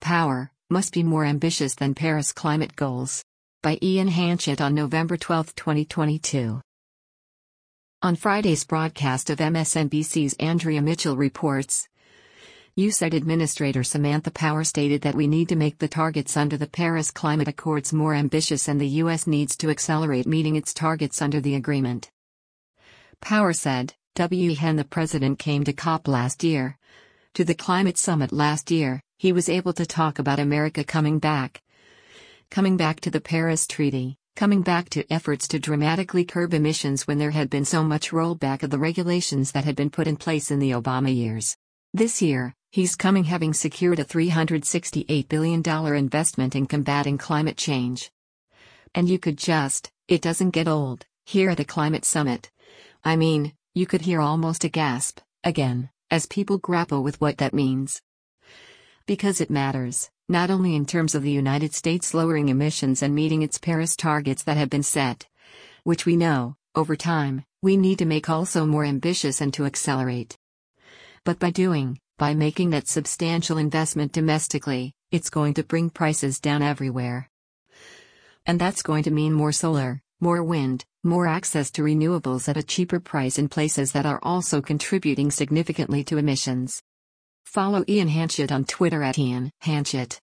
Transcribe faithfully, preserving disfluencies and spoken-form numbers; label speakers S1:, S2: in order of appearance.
S1: power, must be more ambitious than Paris climate goals. By Ian Hanchett on November twelfth, twenty twenty-two. On Friday's broadcast of M S N B C's Andrea Mitchell Reports, U S A I D Administrator Samantha Power stated that we need to make the targets under the Paris Climate Accords more ambitious and the U S needs to accelerate meeting its targets under the agreement. Power said, when the president came to COP last year, to the climate summit last year, he was able to talk about America coming back. Coming back to the Paris Treaty, coming back to efforts to dramatically curb emissions when there had been so much rollback of the regulations that had been put in place in the Obama years. This year, he's coming having secured a three hundred sixty-eight billion dollars investment in combating climate change. And you could just, it doesn't get old, here at a climate summit. I mean, you could hear almost a gasp, again, as people grapple with what that means. Because it matters, not only in terms of the United States lowering emissions and meeting its Paris targets that have been set, which we know, over time, we need to make also more ambitious and to accelerate. But by doing, by making that substantial investment domestically, it's going to bring prices down everywhere. And that's going to mean more solar, more wind, more access to renewables at a cheaper price in places that are also contributing significantly to emissions. Follow Ian Hanchett on Twitter at Ian Hanchett.